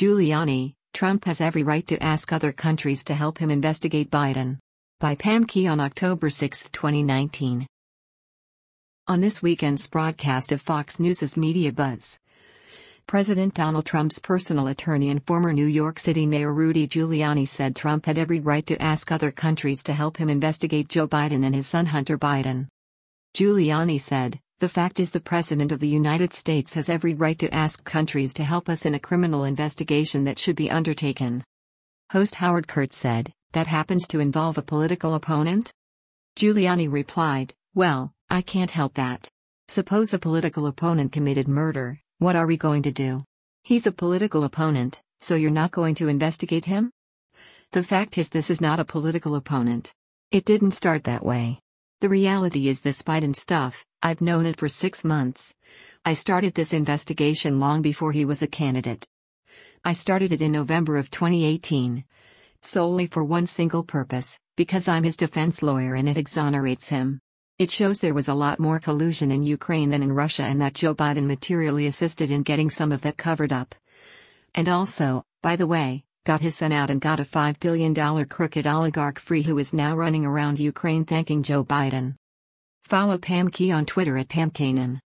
Giuliani, Trump has every right to ask other countries to help him investigate Biden. By Pam Key on October 6, 2019. On this weekend's broadcast of Fox News' Media Buzz, President Donald Trump's personal attorney and former New York City Mayor Rudy Giuliani said Trump had every right to ask other countries to help him investigate Joe Biden and his son Hunter Biden. Giuliani said, "The fact is the President of the United States has every right to ask countries to help us in a criminal investigation that should be undertaken." Host Howard Kurtz said, "That happens to involve a political opponent?" Giuliani replied, "Well, I can't help that. Suppose a political opponent committed murder, what are we going to do? He's a political opponent, so you're not going to investigate him? The fact is this is not a political opponent. It didn't start that way. The reality is this Biden stuff, I've known it for 6 months. I started this investigation long before he was a candidate. I started it in November of 2018. Solely for one single purpose, because I'm his defense lawyer and it exonerates him. It shows there was a lot more collusion in Ukraine than in Russia and that Joe Biden materially assisted in getting some of that covered up. And also, by the way, got his son out and got a $5 billion crooked oligarch free who is now running around Ukraine thanking Joe Biden." Follow Pam Key on Twitter at PamKanan.